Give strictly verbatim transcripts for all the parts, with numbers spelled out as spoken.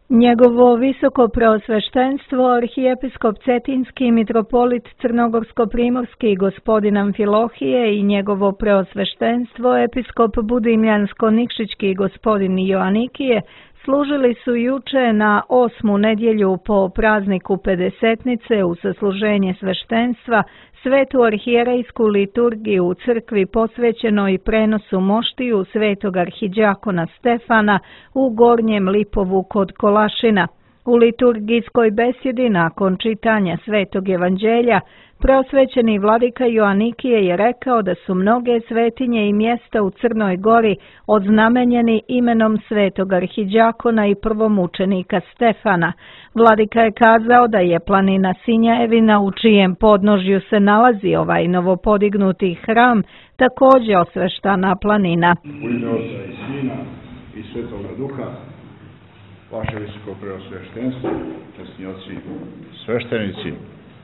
Njegovo visoko preosveštenstvo, arhijepiskop Cetinski, mitropolit Crnogorsko-primorski gospodin Amfilohije i njegovo preosveštenstvo, episkop Budimljansko-Nikšićki gospodin Joanikije, služili su juče na osmu nedjelju po prazniku Pedesetnice u sasluženje sveštenstva svetu arhijerejsku liturgiju u crkvi posvećenoj prenosu moštiju svetog arhidjakona Stefana u Gornjem Lipovu kod Kolašina. U liturgijskoj besjedi nakon čitanja svetog evanđelja preosvećeni vladika Joanikije je rekao da su mnoge svetinje i mjesta u Crnoj Gori odznamenjeni imenom svetog arhidjakona i prvomučenika Stefana. Vladika je kazao da je planina Sinjevina, u čijem podnožju se nalazi ovaj novopodignuti hram, također osveštana planina. U ime Oca i Sina i Svetoga Duha, vaše visoko preosveštenstvo, časni oci sveštenici,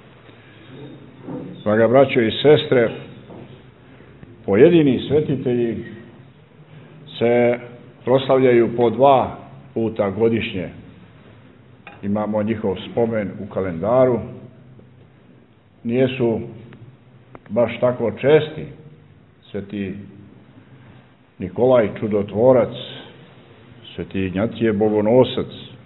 draga braćo i sestre, pojedini svetitelji se proslavljaju po dva puta godišnje. Imamo njihov spomen u kalendaru. Nijesu baš tako česti. Sveti Nikolaj Čudotvorac, sveti Ignjatije Bogonosac,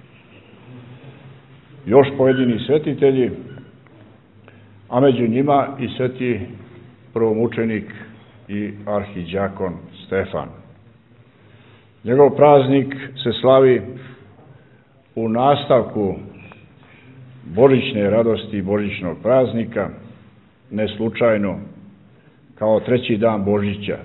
još pojedini svetitelji, a među njima i sveti prvomučenik i arhidjakon Stefan. Njegov praznik se slavi u nastavku božićne radosti i božićnog praznika, ne slučajno kao treći dan Božića,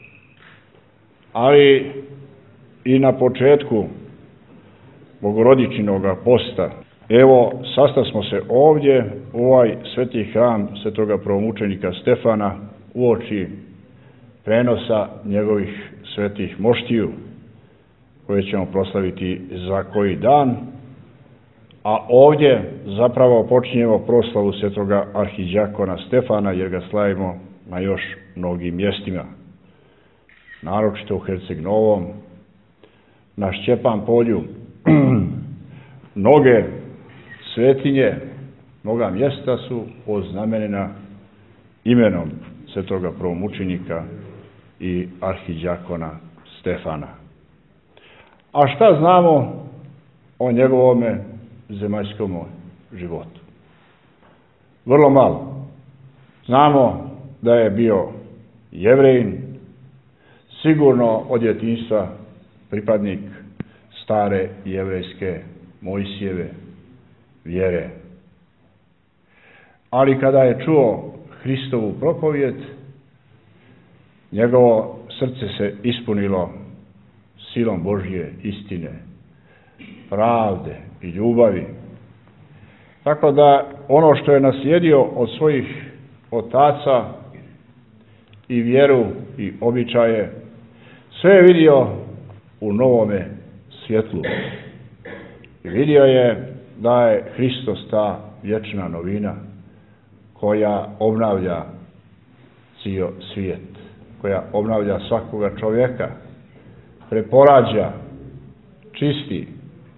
ali i na početku Bogorodičinog posta. Evo, sastasmo se ovdje u ovaj sveti hram svetoga prvomučenika Stefana uoči prenosa njegovih svetih moštiju, koje ćemo proslaviti za koji dan, a ovdje zapravo počinjemo proslavu svetoga arhidjakona Stefana, jer ga slavimo na još mnogim mjestima, naročito u Herceg Novom, na Šćepan polju. Mnoge svetinje, mnoga mjesta su oznamenjena imenom svetoga prvomučenika i arhidjakona Stefana. A šta znamo o njegovome zemaljskom životu? Vrlo malo. Znamo da je bio Jevrejin, sigurno od djetinjstva pripadnik stare jevrejske Mojsijeve vjere. Ali kada je čuo Hristovu propovijed, njegovo srce se ispunilo silom Božje istine, pravde i ljubavi. Tako da ono što je naslijedio od svojih otaca i vjeru i običaje, sve je vidio u novome svjetlu. I vidio je da je Hristos ta vječna novina koja obnavlja cijel svijet, koja obnavlja svakoga čovjeka, preporađa, čisti,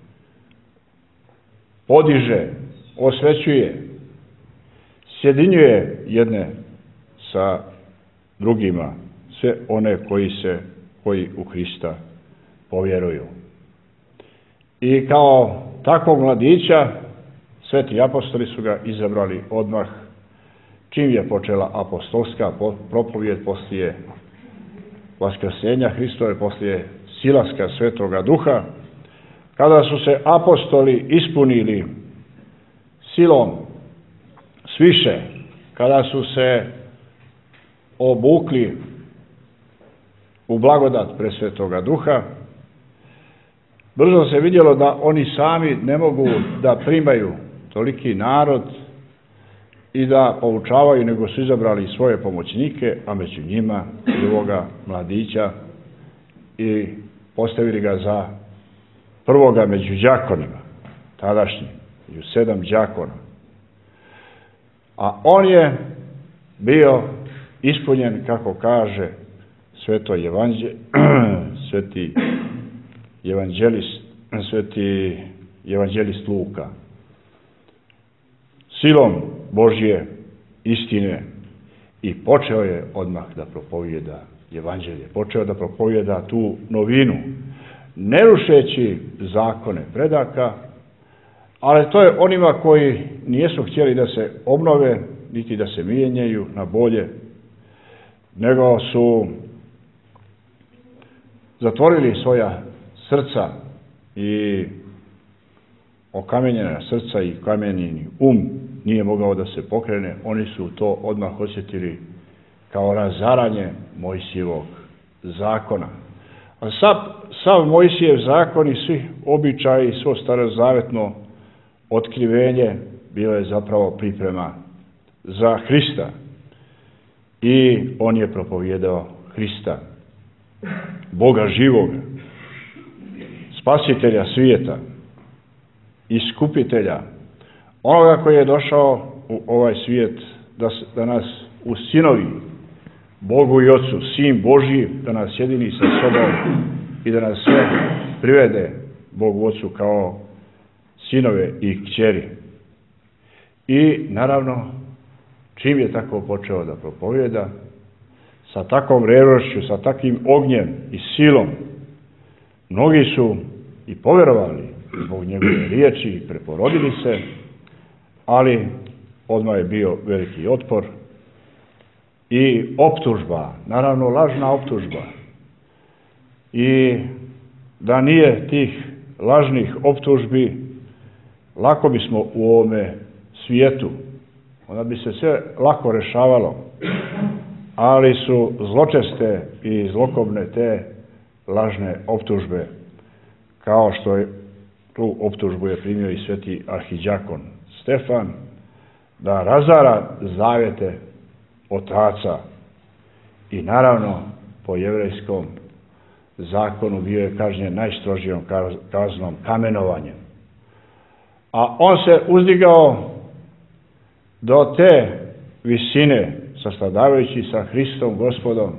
podiže, osvećuje, sjedinjuje jedne sa drugima, sve one koji se, koji u Hrista povjeruju. I kao takvog mladića sveti apostoli su ga izabrali odmah čim je počela apostolska propovijed poslije vaskrsenja Hristove, poslije silaska Svetoga Duha, kada su se apostoli ispunili silom sviše, kada su se obukli u blagodat presvetoga Duha, brzo se vidjelo da oni sami ne mogu da primaju toliki narod i da poučavaju, nego su izabrali svoje pomoćnike, a među njima i ovoga mladića, i postavili ga za prvoga među đakonima, tadašnji, među sedam đakona. A on je bio ispunjen, kako kaže sveto evanđelje, sveti evanđelist, sveti evanđelist Luka. Silom Božje istine i počeo je odmah da propovijeda evanđelje. Počeo da propovijeda tu novinu, ne rušeći zakone predaka, ali to je onima koji nisu htjeli da se obnove, niti da se mijenjaju na bolje, nego su zatvorili svoja srca i okamenjena srca i kamenjeni um nije mogao da se pokrene. Oni su to odmah osjetili kao razaranje Mojsijevog zakona. A sav, sav Mojsijev zakon i svi običaji, svo starozavetno otkrivenje bilo je zapravo priprema za Hrista. I on je propovijedao Hrista, Boga živoga, spasitelja svijeta, iskupitelja, onoga koji je došao u ovaj svijet da, da nas usinovi Bogu i Otcu, Sin Božji, da nas jedini sa sobom i da nas sve privede Bogu Otcu kao sinove i kćeri. I naravno, čim je tako počeo da propovijeda, sa takvom rerošću, sa takvim ognjem i silom, mnogi su i povjerovali zbog njegove riječi i preporodili se, ali odmah je bio veliki otpor i optužba, naravno lažna optužba. I da nije tih lažnih optužbi, lako bismo u ovome svijetu, onda bi se sve lako rešavalo, ali su zločeste i zlokobne te lažne optužbe, kao što je tu optužbu je primio i sveti arhidjakon Stefan, da razara zavjete otaca i naravno po jevrejskom zakonu bio je kažnjen najstrožijom kaznom, kamenovanjem. A on se uzdigao do te visine, sastradavajući sa Hristom Gospodom.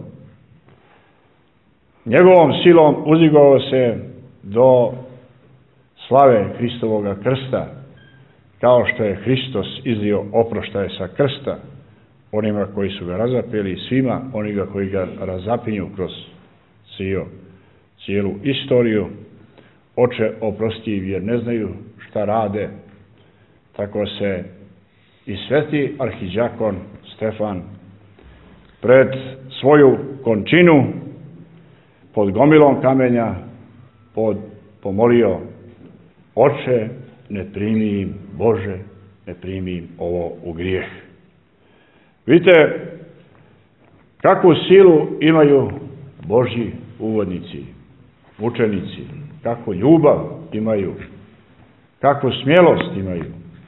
Njegovom silom uzdigao se do slave Hristovoga krsta, kao što je Hristos izlio oproštaje sa krsta onima koji su ga razapeli, svima onima koji ga razapinju kroz cijelu, cijelu istoriju. Oče, oprosti jer ne znaju šta rade. Tako se i sveti arhidjakon Stefan pred svoju končinu pod gomilom kamenja pod, pomolio: Oče, ne primi im, Bože, ne primi im ovo u grijeh. Vidite kakvu silu imaju Božji uvodnici, učenici, kakvu ljubav imaju, kakvu smjelost imaju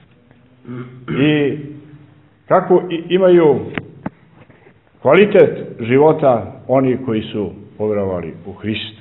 i kakvu imaju kvalitet života oni koji su povjerovali u Hrista.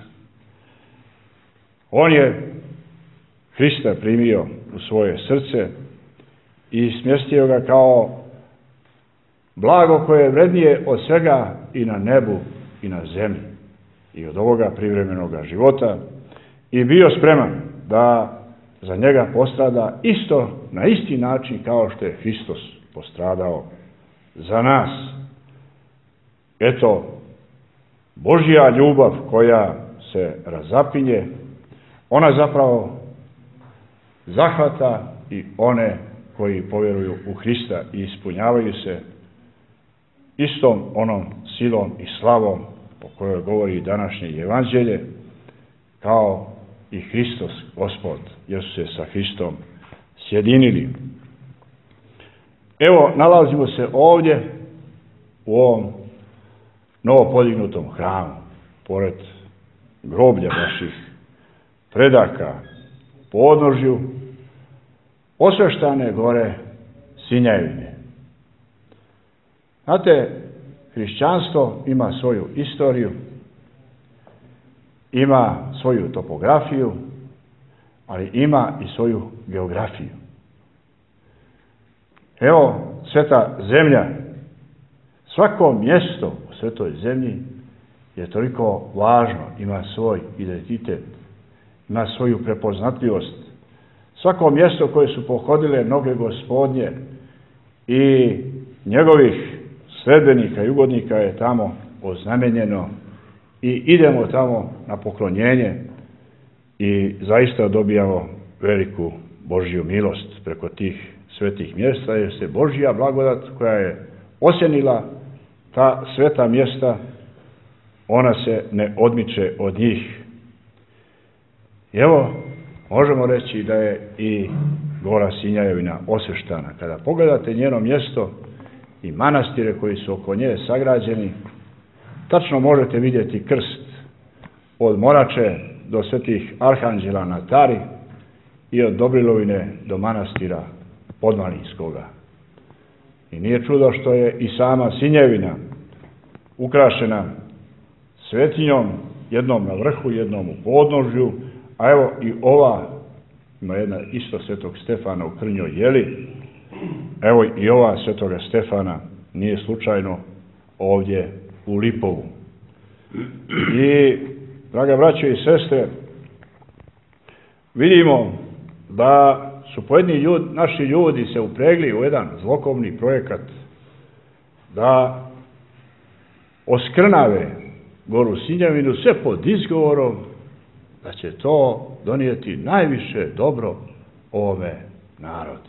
On je Hrista primio u svoje srce i smjestio ga kao blago koje je vrednije od svega i na nebu i na zemlji i od ovoga privremenoga života, i bio spreman da za njega postrada isto na isti način kao što je Hristos postradao za nas. Eto, Božja ljubav koja se razapinje, ona zapravo zahvata i one koji povjeruju u Hrista i ispunjavaju se istom onom silom i slavom o kojoj govori današnje evanđelje, kao i Hristos Gospod, jer su se sa Hristom sjedinili. Evo, nalazimo se ovdje u ovom novopodignutom hramu, pored groblja naših predaka, po odnožju osveštane gore Sinjevine. Znate, hrišćanstvo ima svoju istoriju, ima svoju topografiju, ali ima i svoju geografiju. Evo, sveta zemlja, svako mjesto u svetoj zemlji je toliko važno, ima svoj identitet, ima svoju prepoznatljivost, svako mjesto koje su pohodile noge Gospodnje i njegovih sledbenika i ugodnika je tamo oznamenjeno i idemo tamo na poklonjenje i zaista dobijamo veliku Božju milost preko tih svetih mjesta, jer se Božja blagodat koja je osjenila ta sveta mjesta, ona se ne odmiče od njih. I evo, možemo reći da je i Gora Sinjajevina osveštana. Kada pogledate njeno mjesto i manastire koji su oko nje sagrađeni, tačno možete vidjeti krst od Morače do svetih Arhanđela na Tari i od Dobrilovine do manastira Podmalinskoga. I nije čudo što je i sama Sinjevina ukrašena svetinjom, jednom na vrhu, jednom u podnožju, a evo i ova, ima jedna isto svetog Stefana u Krnjoj Jeli, evo i ova svetoga Stefana nije slučajno ovdje u Lipovu. I, draga braćo i sestre, vidimo da su pojedini ljudi, naši ljudi se upregli u jedan zlokovni projekat da oskrnave Goru Sinjevinu sve pod izgovorom da će to donijeti najviše dobro ovome narodu.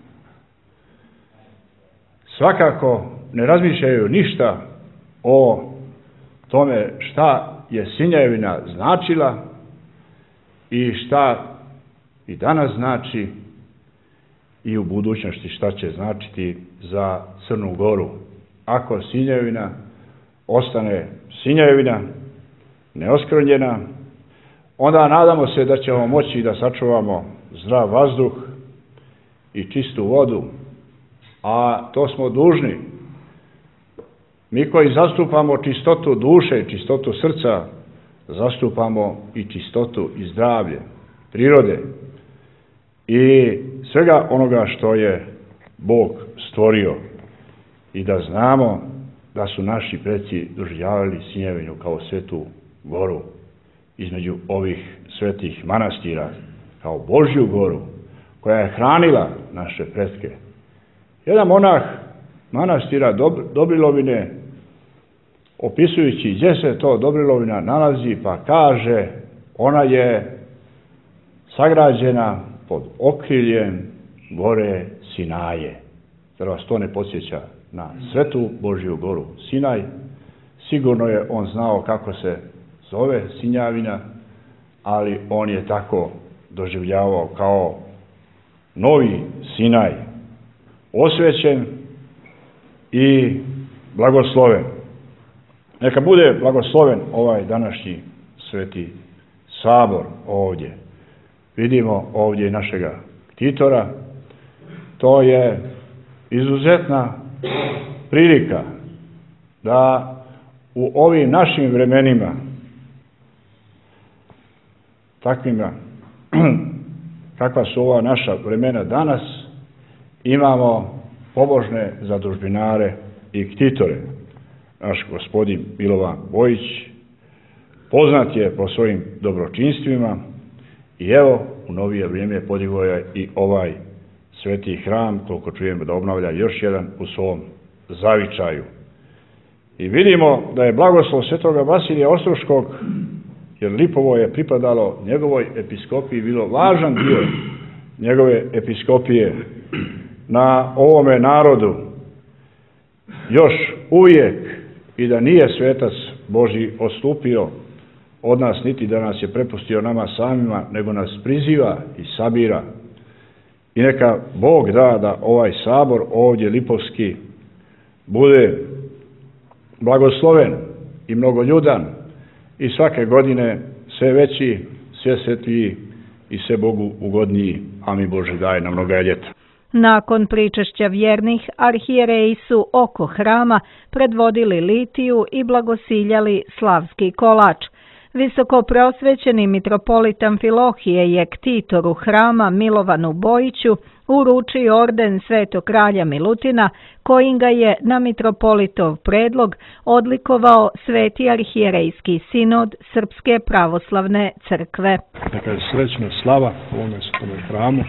Svakako ne razmišljaju ništa o tome šta je Sinjevina značila i šta i danas znači i u budućnosti šta će značiti za Crnu Goru. Ako Sinjevina ostane Sinjevina, neoskrnjena, onda nadamo se da ćemo moći da sačuvamo zdrav vazduh i čistu vodu, a to smo dužni. Mi koji zastupamo čistotu duše i čistotu srca, zastupamo i čistotu i zdravlje prirode i svega onoga što je Bog stvorio, i da znamo da su naši preci doživljavali Sinjevinu kao svetu goru između ovih svetih manastira, kao Božju goru koja je hranila naše pretke. Jedan monah manastira Dobrilovine, opisujući gdje se to Dobrilovina nalazi, pa kaže, ona je sagrađena pod okriljem gore Sinaje. Zar vas to ne podsjeća na svetu Božju goru Sinaj? Sigurno je on znao kako se zove Sinjavina, ali on je tako doživljavao kao novi Sinaj, osvećen i blagosloven. Neka bude blagosloven ovaj današnji sveti sabor ovdje. Vidimo ovdje našega ktitora. To je izuzetna prilika da u ovim našim vremenima, takvima kakva su ova naša vremena danas, imamo pobožne zadužbinare i ktitore. Naš gospodin Milovan Bojić poznat je po svojim dobročinstvima i evo u novije vrijeme podigao je i ovaj sveti hram, koliko čujemo da obnavlja još jedan u svom zavičaju. I vidimo da je blagoslov svetoga Vasilija Ostroškog, jer Lipovo je pripadalo njegovoj episkopiji, bilo važan dio njegove episkopije na ovome narodu, još uvijek, i da nije svetac Božji odstupio od nas, niti da nas je prepustio nama samima, nego nas priziva i sabira. I neka Bog da da ovaj sabor ovdje lipovski bude blagosloven i mnogoljudan i svake godine sve veći, sve svetliji i sve Bogu ugodniji, a mi Bože daj na mnoga ljeta. Nakon pričešća vjernih, arhijereji su oko hrama predvodili litiju i blagosiljali slavski kolač. Visokopreosvećeni mitropolit Amfilohije je ktitoru hrama Milovanu Bojiću uručio orden Svetog kralja Milutina, kojim ga je na mitropolitov predlog odlikovao Sveti arhijerejski sinod Srpske pravoslavne crkve. Neka je srećna slava u ovome svetome hramu,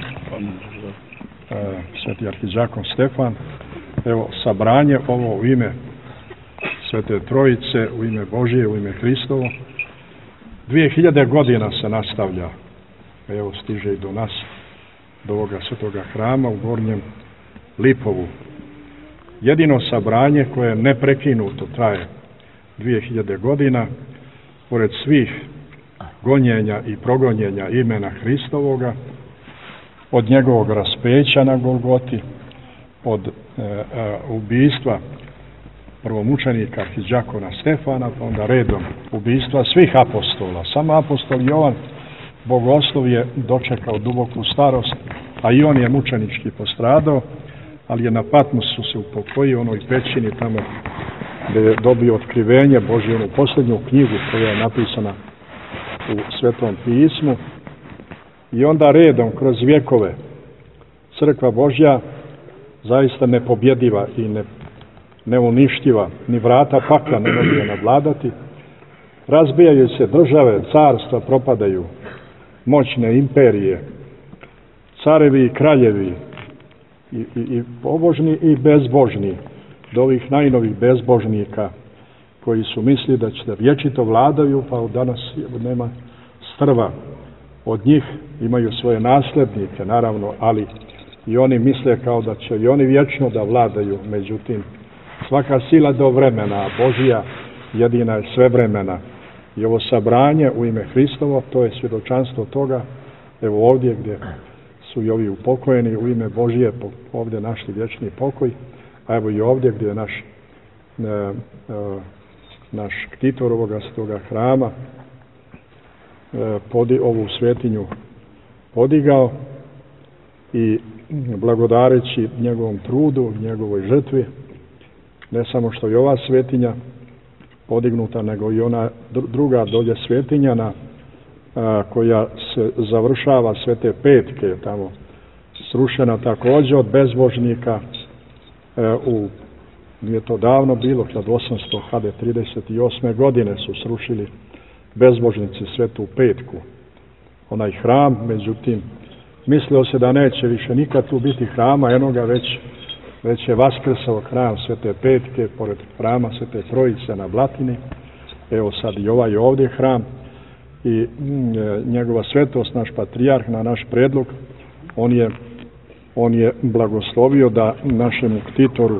Sveti arhidžakon Stefan. Evo, sabranje ovo u ime Svete Trojice, u ime Božije, u ime Hristovo. Dvije hiljade godina se nastavlja, evo stiže i do nas, do ovoga svetoga hrama u Gornjem Lipovu. Jedino sabranje koje neprekinuto traje dvije hiljade godina, pored svih gonjenja i progonjenja imena Hristovoga, od njegovog raspeća na Golgoti, od e, e, ubijstva prvomučenika arhidžakona Stefana, pa onda redom ubijstva svih apostola. Samo apostol Jovan Bogoslov je dočekao duboku starost, a i on je mučenički postradao, ali je na Patmosu se upokojio, onoj pećini tamo gdje je dobio otkrivenje Božje, onu posljednju knjigu koja je napisana u Svetom pismu. I onda redom, kroz vjekove, Crkva Božja zaista nepobjediva i ne, neuništiva, ni vrata pakla ne mogu je nadvladati. Razbijaju se države, carstva propadaju, moćne imperije, carevi i kraljevi, i, i, i pobožni i bezbožni, do ovih najnovih bezbožnika koji su mislili da će da vječito vladaju, pa danas nema strva od njih, imaju svoje naslednike, naravno, ali i oni misle kao da će i oni vječno da vladaju. Međutim, svaka sila do vremena, a Božija jedina je svevremena. I ovo sabranje u ime Hristovo, to je svjedočanstvo toga. Evo ovdje gdje su i ovi upokojeni u ime Božije, ovdje našli vječni pokoj, a evo i ovdje gdje je naš, e, e, naš ktitor ovoga svetoga hrama e, podi, ovu svetinju podigao i blagodareći njegovom trudu, njegovoj žrtvi, ne samo što je ova svetinja podignuta, nego i ona druga dolje svetinjana, a, koja se završava Svete Petke, tamo srušena također od bezbožnika, e, u, nije to davno bilo, hiljadu osamsto trideset osme godine su srušili bezbožnici Svetu Petku, onaj hram. Međutim, mislilo se da neće više nikad tu biti hrama, enoga već, već je vaskrsao hram Svete Petke, pored hrama Svete Trojice na Blatini. Evo sad i ovaj ovdje hram i mm, njegova svetost, naš patrijarh, na naš predlog, on je, on je blagoslovio da našemu ktitoru,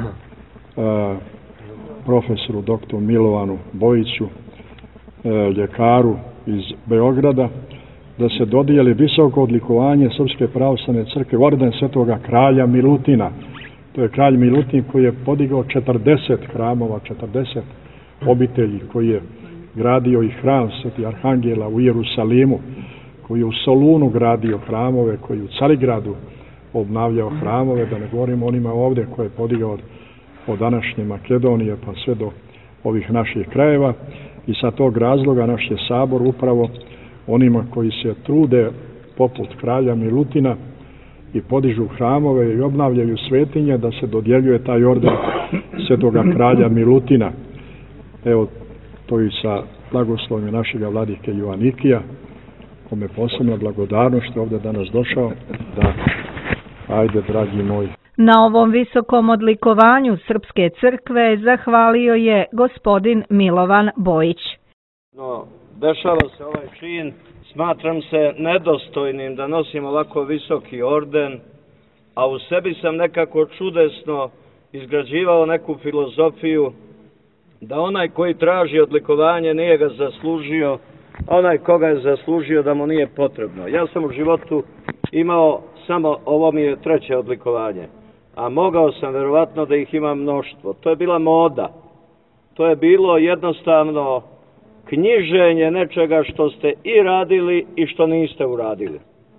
a, profesoru doktoru Milovanu Bojiću, a, ljekaru iz Beograda, da se dodijeli visoko odlikovanje Srpske pravoslavne crkve, orden Svetoga kralja Milutina. To je kralj Milutin koji je podigao četrdeset hramova, četrdeset obitelji, koji je gradio i hram Sveti Arhangela u Jerusalimu, koji je u Solunu gradio hramove, koji je u Carigradu obnavljao hramove, da ne govorimo onima ovdje koje je podigao od, od današnje Makedonije pa sve do ovih naših krajeva. I sa tog razloga naš je sabor upravo onima koji se trude poput kralja Milutina i podižu hramove i obnavljaju svetinje, da se dodjeljuje taj orden Svetoga kralja Milutina. Evo, to i sa blagoslovima našega vladike Joanikija, kome posebno blagodarno što je ovdje danas došao, da, ajde, dragi moji. Na ovom visokom odlikovanju Srpske crkve zahvalio je gospodin Milovan Bojić. No, dešava se ovaj čin, smatram se nedostojnim da nosim ovako visoki orden, a u sebi sam nekako čudesno izgrađivao neku filozofiju da onaj koji traži odlikovanje nije ga zaslužio, a onaj koga je zaslužio da mu nije potrebno. Ja sam u životu imao samo, ovo mi je treće odlikovanje, a mogao sam verovatno da ih imam mnoštvo. To je bila moda, to je bilo jednostavno knjiženje nečega što ste i radili i što niste uradili.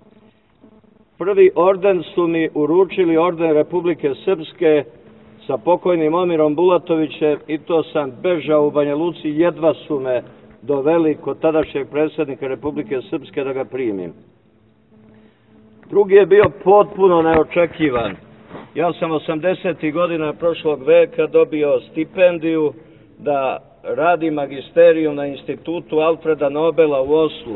Prvi orden su mi uručili, orden Republike Srpske sa pokojnim Omirom Bulatovićem, i to sam bežao u Banja Luci, jedva su me doveli kod tadašnjeg predsjednika Republike Srpske da ga primim. Drugi je bio potpuno neočekivan. Ja sam osamdesetih godina prošlog veka dobio stipendiju da radi magisterijum na institutu Alfreda Nobela u Oslu.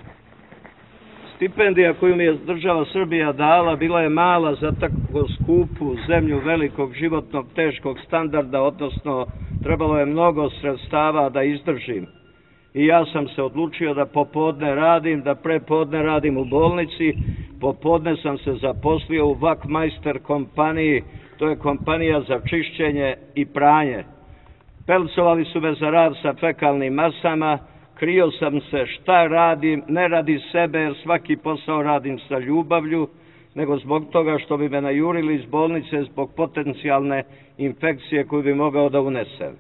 Stipendija koju mi je država Srbija dala bila je mala za tako skupu zemlju velikog životnog teškog standarda, odnosno trebalo je mnogo sredstava da izdržim. I ja sam se odlučio da popodne radim, da prepodne radim u bolnici. Popodne sam se zaposlio u Vakmajster kompaniji, to je kompanija za čišćenje i pranje. Pelcovali su me za rad sa fekalnim masama, krio sam se šta radim, ne radi sebe jer svaki posao radim sa ljubavlju, nego zbog toga što bi me najurili iz bolnice zbog potencijalne infekcije koju bi mogao da unesem.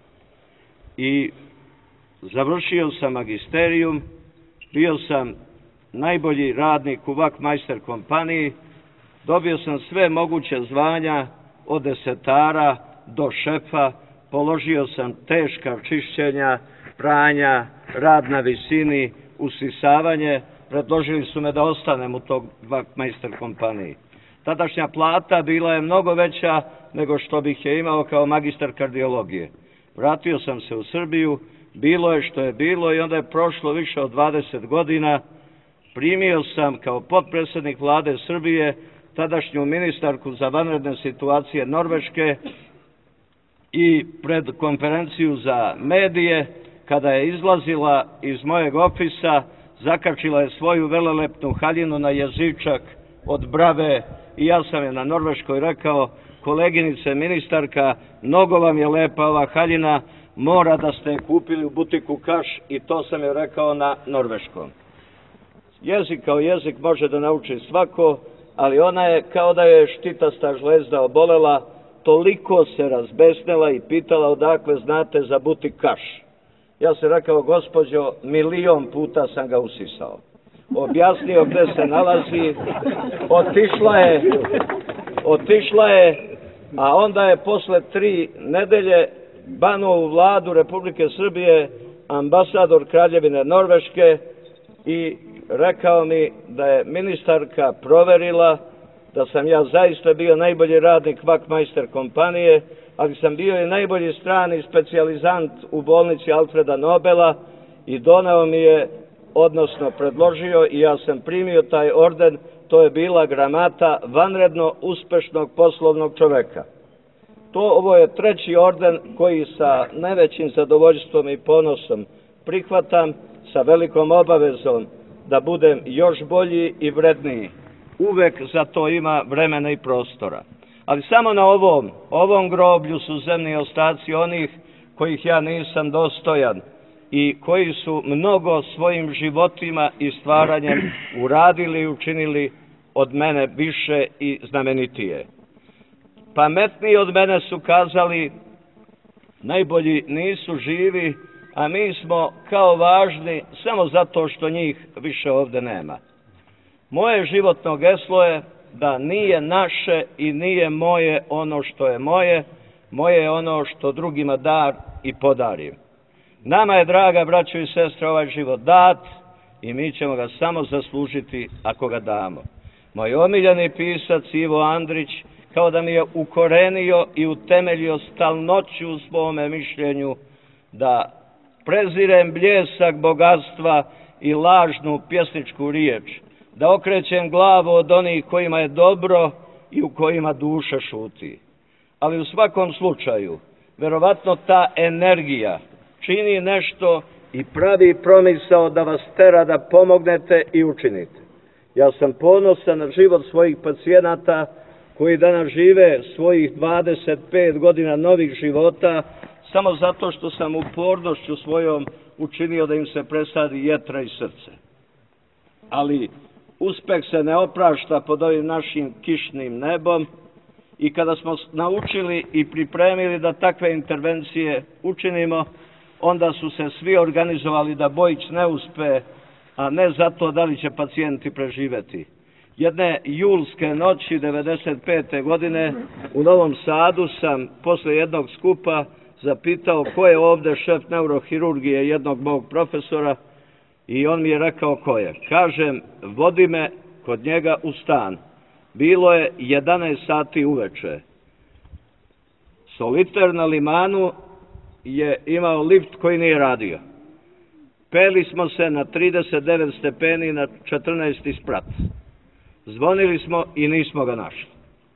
I završio sam magisterijum, bio sam najbolji radnik u Vakmajster kompaniji, dobio sam sve moguće zvanja od desetara do šefa, položio sam teška čišćenja, pranja, rad na visini, usisavanje, predložili su me da ostanem u tog Vakmajster kompaniji. Tadašnja plata bila je mnogo veća nego što bih je imao kao magistar kardiologije. Vratio sam se u Srbiju, bilo je što je bilo i onda je prošlo više od dvadeset godina. Primio sam kao potpredsjednik vlade Srbije tadašnju ministarku za vanredne situacije Norveške i pred konferenciju za medije, kada je izlazila iz mojeg ofisa, zakačila je svoju velelepnu haljinu na jezičak od brave i ja sam je na Norveškoj rekao: koleginice ministarka, mnogo vam je lepa ova haljina, mora da ste je kupili u butiku Kaš, i to sam je rekao na norveškom. Jezik kao jezik može da nauči svako, ali ona je kao da je štitasta žlezda obolela, toliko se razbesnela i pitala odakle znate za butik Kaš. Ja sam rekao: gospođo, milion puta sam ga usisao. Objasnio gde se nalazi, otišla je, otišla je, a onda je posle tri nedelje banuo u vladu Republike Srbije ambasador Kraljevine Norveške i rekao mi da je ministarka proverila da sam ja zaista bio najbolji radnik Vakmajster kompanije, ali sam bio i najbolji strani specijalizant u bolnici Alfreda Nobela i doneo mi je, odnosno predložio, i ja sam primio taj orden. To je bila gramata vanredno uspešnog poslovnog čoveka. To, ovo je treći orden koji sa najvećim zadovoljstvom i ponosom prihvatam, sa velikom obavezom da budem još bolji i vredniji. Uvek za to ima vremena i prostora. Ali samo na ovom, ovom groblju su zemni ostaci onih kojih ja nisam dostojan i koji su mnogo svojim životima i stvaranjem uradili i učinili od mene više i znamenitije. Pametniji od mene su kazali: najbolji nisu živi, a mi smo kao važni samo zato što njih više ovde nema. Moje životno geslo je da nije naše i nije moje ono što je moje, moje je ono što drugima dar i podarim. Nama je, draga braćo i sestre, ovaj život dat i mi ćemo ga samo zaslužiti ako ga damo. Moj omiljeni pisac Ivo Andrić kao da mi je ukorenio i utemeljio stalnoću u svome mišljenju da prezirem bljesak bogatstva i lažnu pjesničku riječ, da okrećem glavu od onih kojima je dobro i u kojima duša šuti. Ali u svakom slučaju, verovatno ta energija čini nešto i pravi promisao da vas tera da pomognete i učinite. Ja sam ponosan na život svojih pacijenata koji danas žive svojih dvadeset pet godina novih života samo zato što sam upornošću svojom učinio da im se presadi jetra i srce. Ali uspeh se ne oprašta pod ovim našim kišnim nebom i kada smo naučili i pripremili da takve intervencije učinimo, onda su se svi organizovali da Bojić ne uspe, a ne zato da li će pacijenti preživeti. Jedne julske noći devedeset pete godine u Novom Sadu sam posle jednog skupa zapitao ko je ovde šef neurohirurgije jednog mog profesora i on mi je rekao ko je. Kažem, vodi me kod njega u stan. Bilo je jedanaest sati uveče. Soliter na Limanu je imao lift koji nije radio. Peli smo se na trideset devet stepeni na četrnaesti sprat. Zvonili smo i nismo ga našli.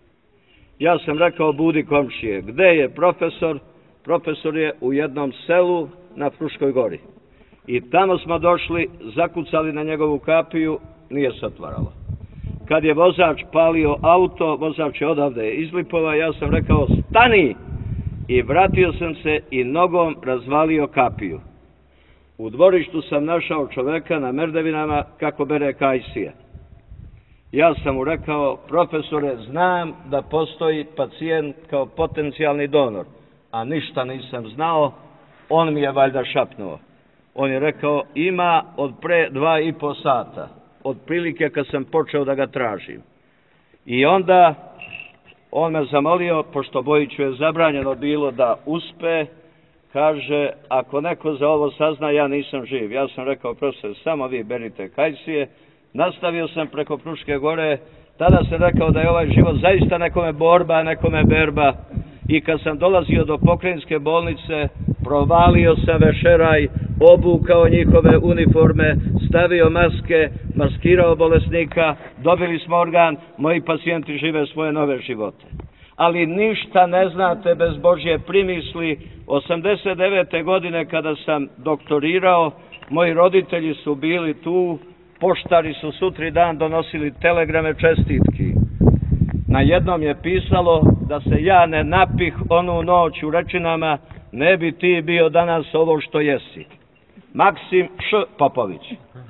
Ja sam rekao, budi komšije, gde je profesor? Profesor je u jednom selu na Fruškoj gori. I tamo smo došli, zakucali na njegovu kapiju, nije se otvaralo. Kad je vozač palio auto, vozač je odavde iz Lipova, ja sam rekao, stani! I vratio sam se i nogom razvalio kapiju. U dvorištu sam našao čoveka na merdevinama kako bere kajsije. Ja sam mu rekao, profesore, znam da postoji pacijent kao potencijalni donor, a ništa nisam znao, on mi je valjda šapnuo. On je rekao, ima od pre dva i po sata, od prilike kad sam počeo da ga tražim. I onda on me zamolio, pošto Bojiću je zabranjeno bilo da uspe, kaže, ako neko za ovo sazna, ja nisam živ. Ja sam rekao, profesor, samo vi berite kajsije. Nastavio sam preko Fruške gore, tada sam rekao da je ovaj život zaista nekome borba, nekome berba. I kad sam dolazio do Pokrajinske bolnice, provalio sam vešeraj, obukao njihove uniforme, stavio maske, maskirao bolesnika, dobili smo organ, moji pacijenti žive svoje nove živote. Ali ništa ne znate bez Božje primisli. osamdeset devete godine kada sam doktorirao, moji roditelji su bili tu, poštari su sutri dan donosili telegrame čestitki. Na jednom je pisalo da se ja ne napih onu noć u Rečinama, ne bi ti bio danas ovo što jesi. Maksim Š. Popović.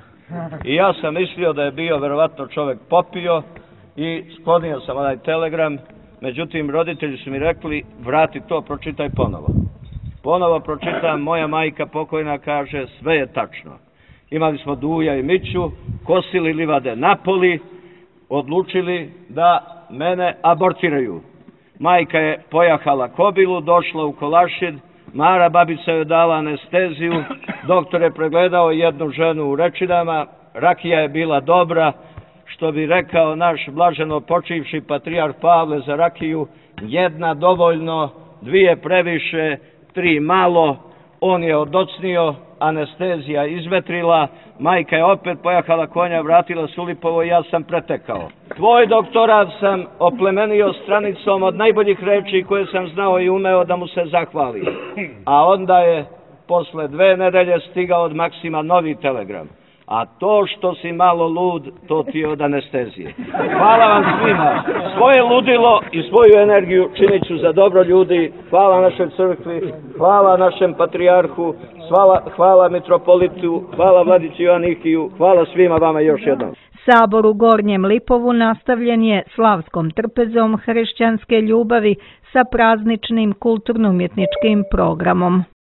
I ja sam mislio da je bio verovatno čovek popio i sklonio sam onaj telegram. Međutim, roditelji su mi rekli, vrati to, pročitaj ponovo. Ponovo pročitam, moja majka pokojna kaže, sve je tačno. Imali smo Duja i Miću, kosili livade napoli, odlučili da mene abortiraju. Majka je pojahala kobilu, došla u Kolašin, Mara babica joj dala anesteziju, doktor je pregledao jednu ženu u Rečinama, rakija je bila dobra, što bi rekao naš blaženo počivši patrijarh Pavle za rakiju, jedna dovoljno, dvije previše, tri malo, on je odocnio, anestezija izvetrila, majka je opet pojahala konja, vratila se u Lipovo i ja sam pretekao. Tvoj doktorat sam oplemenio stranicom od najboljih reči koje sam znao i umeo da mu se zahvali. A onda je posle dve nedelje stigao od Maksima novi telegram. A to što si malo lud, to ti je od anestezije. Hvala vam svima. Svoje ludilo i svoju energiju činit ću za dobro ljudi. Hvala našoj crkvi, hvala našem patrijarhu, hvala, hvala mitropolitu, hvala vladici Joannikiju, hvala svima vama još jednom. Sabor u Gornjem Lipovu nastavljen je slavskom trpezom hrišćanske ljubavi sa prazničnim kulturno-umjetničkim programom.